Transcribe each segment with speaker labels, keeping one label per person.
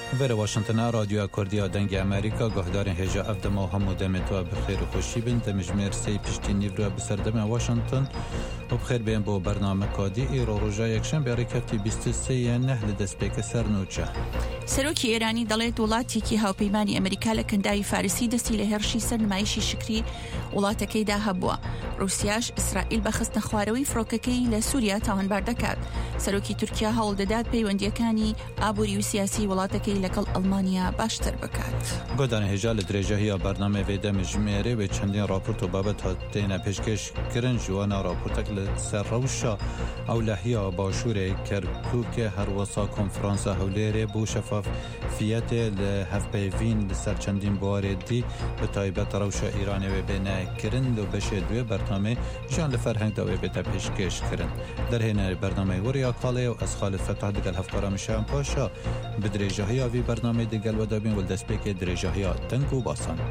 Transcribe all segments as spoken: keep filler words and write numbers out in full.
Speaker 1: ور واشنطن رادیو کردی دنگ امریکا گهدار هجا افدم و همو دمت و بخیر و خوشی بین دمجمیر سی پشتی نیورو بسردم واشنطن و بخیر بین با برنامه کادی ایرو روژا یکشن بیاری کفتی بیست و سه نهل دست بیک سرنوچه
Speaker 2: سەرۆکی ئێرانی دەڵێت وڵاتێکی هاوپەیمانی ئەمریکا لە کەنداوی فارسی دەستی لە هێرشی سەرنمایشی شکری وڵاتەکەیدا هەبووە. رووسیاش ئیسرائیل بە خستە خوارەوەی فڕۆکەکەی لە سووریا تاوانبار دەکات. سەرۆکی تورکیا هەوڵ دەدات پەیوەندیەکانی ئابووری و سیاسی وڵاتەکەی لەگەڵ ئەڵمانیا باشتر بکات.
Speaker 1: گۆدان هێژا لە درێژەهی بەرنامە وێدە مژمێرێ و چەندین راپۆرت و بابەت هاتێنە پێشکەشکردن جوانە راپۆرتێک لە سەر ڕەوشە ئەولەهیە باشوورێ کەرکووکە هەروەسا کۆنفرانسە هەولێرێ بۆ شەفافیەتێ لە هەفپەیڤین لەسەر چەندین بوارێدی بە تایبەت ڕەوشە ئیرانەوێ بێنەکردن و بەشێ دوێ بەرنامە ژیان لە فەرهەنگداوێ بێتە پێشکەشکردن. دەرهێنەری بەرنامەی وەریا کاڵێ و ئەس خالد فەتاح دەگەل هەفکارە مشیان پاشا بە درێژەهەیە وی بەرنامەی دەگەل وەدابین و دەستپێکێ درێژەهەیە دەنگ و باسان.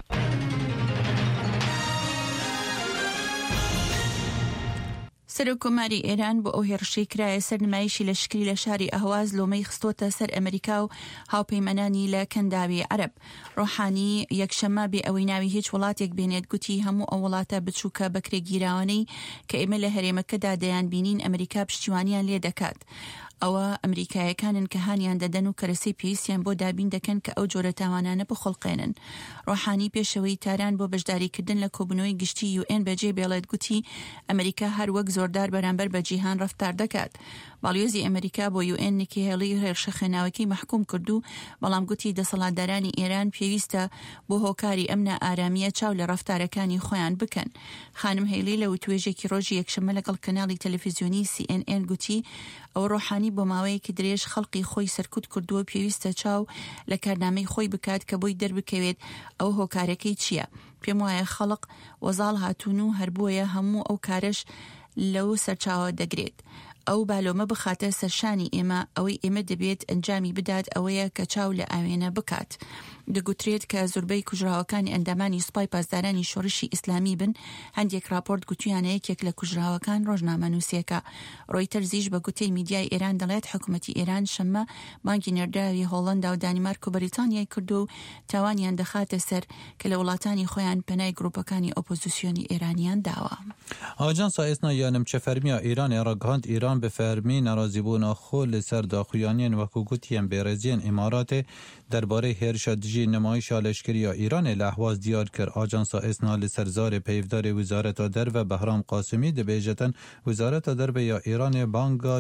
Speaker 2: سەرۆکۆماری ئێران بۆ ئەو هێرشەی کرایە سەرنمایشی لەشکری لە شاری ئەهواز لۆمەی خستۆتە سەر ئەمریکا و هاوپەیمانانی لە کەنداوی عەرب. ڕۆحانی یەکشەممە بێ ئەوەی ناوی هیچ وڵاتێک بێنێت گوتی هەموو ئەو وڵاتە بچووکە بەکرێگیراوانەی کە ئێمە لە هەرێمەکەدا دەیان بینین ئەمریکا پشتیوانیان لێ دەکات. ئەوە ئەمریکایەکانن کە هانیان دەدەن و کەرەسەی پێویستیان بۆ دابین دەکەن کە ئەو جۆرە تاوانانە بخۆڵقێنن. ڕۆحانی پێشەوەی تاران بۆ بەشداریکردن لە کۆبنەوەی گشتی یو ئێن بەجێ بێڵێت گوتی ئەمریکا هەر وەک زۆردار بەرامبەر بە جیهان ڕەفتار دەکات. باڵیۆزی ئەمریکا بۆ یو ئێن نکی هێڵی هێرشە خێناوەکەی محکوم کردو، بەڵام گوتی دەسەڵاتدارانی ئێران پێویستە بۆ هۆکاری ئەمنە ئارامیە چاو لە ڕەفتارەکانی خۆیان بکەن. خانم هێلی لە وتوێژێکی ڕۆژی یەکشەممە لەگەڵ کەناڵی تەلەڤیزیۆنی سی ئێن ئێن گوتی ئەو ڕۆحانی بۆ ماوەیەکی درێژ خەڵقی خۆی سەرکوت کردووە پێویستە چاو لە کارنامەی خۆی بکات کە بۆی دەربکەوێت ئەو هۆکارەکەی چییە. پێم وایە خەڵق وەزاڵ هاتوون و هەربوویە هەموو ئەو کارش لەو سەرچاوە دەگرێت. ئەو بالۆمە بخاتە سەرشانی ئێمە، ئەوەی ئێمە دەبێت ئەنجامی بدات ئەوەیە کە چاو لە ئاوێنە بکات. دەگوترێت کە زۆربەی کوژراوەکانی ئەندامانی سوپای پاسدارانی شۆڕشی ئیسلامی بن. هەندێک راپۆرت گوتویانە یەکێک لە کوژراوەکان ڕۆژنامە نووسیەکە. ڕۆیتەرزیش بە گوتەی میدیای ئێران دەڵێت حکوومەتی ئێران شەممە بانکی نێردراوی هۆڵەندا و دانیمارک و بەریتانیای کردو و تاوانیان دەخاتە سەر کە لە وڵاتانی خۆیان پەنای گروپەکانی ئۆپۆزیسیۆنی ئێرانیان داوە.
Speaker 1: ئاژانسا ئێسنا یانم چەفەرمیە ئێرانی ڕگەهاند ئێران بە فەرمی ناڕازیبوونا خۆ لەسەر داخویانیان وەکو گوتیان بێڕێزیان ئیماراتێ دەربارەی هێرشە دژی نمایشا لەشکریە ئیرانê لە ئەحواز دیار کرد. ئاژانسا ئێسنا لەسەر زارê پەیڤدارê وزارەتا derve Behram Qasımî dibêjetin wizareta derve ya Îranê banga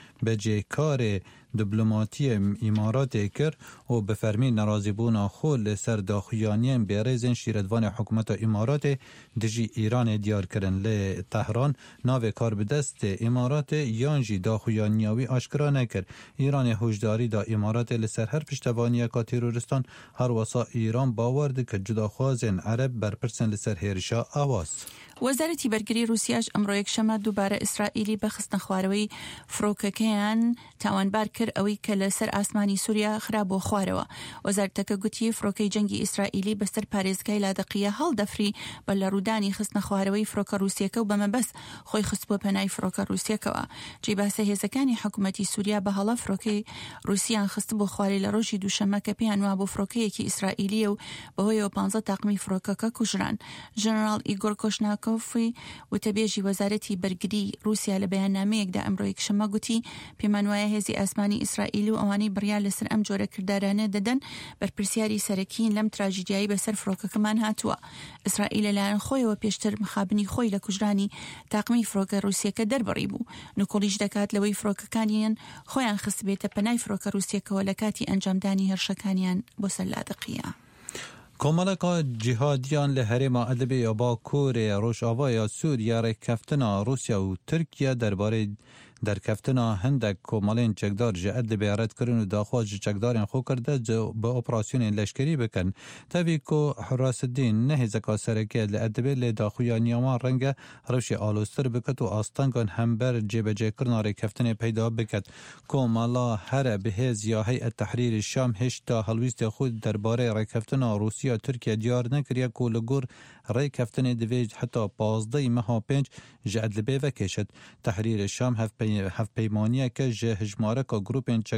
Speaker 1: becêkarê diplomatiyê îmaratê kir û bi fermî nerazîbûna xwe li ser daxuyaniyên bêrêzên şîretvanê hikûmeta îmaratê dijî Îranê diyar kirin. Lê Tehran navê karbidestê îmaratê yan jî daxuyaniya wî aşkira nekir. Îranê hojdarî da îmaratê li ser her piştevaniyeka teröristan her wesa Îran bawer dike cudaxwazên Ereb berpirsin li ser hêrişa Awaz.
Speaker 2: وەزارەتی بەرگری رووسیاش ئەمڕۆ یەکشەممە دووبارە ئیسرائیلی بە خستنە خوارەوەی فڕۆکەکەیان تاوانبار کرد ئەوەی کە لەسەر ئاسمانی سووریا خراب بۆ خوارەوە. وەزارەتەکە گوتی فڕۆکەی جەنگی ئیسرائیلی بەسەر پارێزگای لادەقیە هەڵدەفری بە لە ڕوودانی خستنە خوارەوەی فڕۆکە رووسیەکە و بەمەبەست خۆی خست بۆ پەنای فڕۆکە رووسیەکەوە. جێی باسە هێزەکانی حکوومەتی سووریا بە هەڵە فڕۆکەی رووسیان خست بۆ خوارێ لە ڕۆژی دووشەممە کە پێیان وا بۆ فڕۆکەیەکی ئیسرائیلیە و بەهۆیەوە پانزە تاقمی فڕۆکەکە کوژران. ژەنەڕاڵ ئیگۆر کۆشناکۆفی وتەبێژی وەزارەتی بەرگری رووسیا لە بەیاننامەیەکدا ئەمڕۆ یەکشەممە گوتی پێمان وایە هێزی ئاسمانی ئیسرائیل و ئەوانەی بڕیار لەسەر ئەم جۆرە کردارانە دەدەن بەرپرسیاری سەرەکیین لەم تراژیدیایی بەسەر فڕۆکەکەمان هاتووە. ئیسرائیل لەلایەن خۆیەوە پێشتر مخابنی خۆی لە کوژرانی تاقمی فڕۆکە رووسیەکە دەربڕی بوو. نوکۆڵیش دەکات لەوەی فڕۆکەکانیان خۆیان خست بێتە پەنای فڕۆکە رووسیەکەوە لە کاتی ئەنجامدانی هێرشەکانیان بۆ سەر لادەقیە.
Speaker 1: کۆمەڵێکا جیهادیان لە هەرێما ئەدەبێ یا باکوورێ ڕۆژئاوایە سووریا ڕێککەفتنا رووسیا و تورکیا دەربارەی دەرکەفتنا هەندێک کۆمەڵێن چەکدار ji ئەدەبێ ڕەتکردن و داخواز ji çekdarên xwe kirde bi operasyonên leşkerî bikin. Tevî ku Hirasidîn ne hêzeka serekê li Edebê lê daxuyaniya wan renge rewşê alostir biket û astangan hember cêbecêkirina rêkeftinê peyda biket. Komala here bi hêz ya Heyet Tehrîrê Şam hêşta helwîstê xwe derbarê rêkeftina Rûsya Tirkiye diyar nekiriye ku li gor rêkeftinê divê heta pazdeyê meha pênc ji Edebê vekêşit. Tehrîrê Şam hevpeymaniyeke ji hejmareka grûpên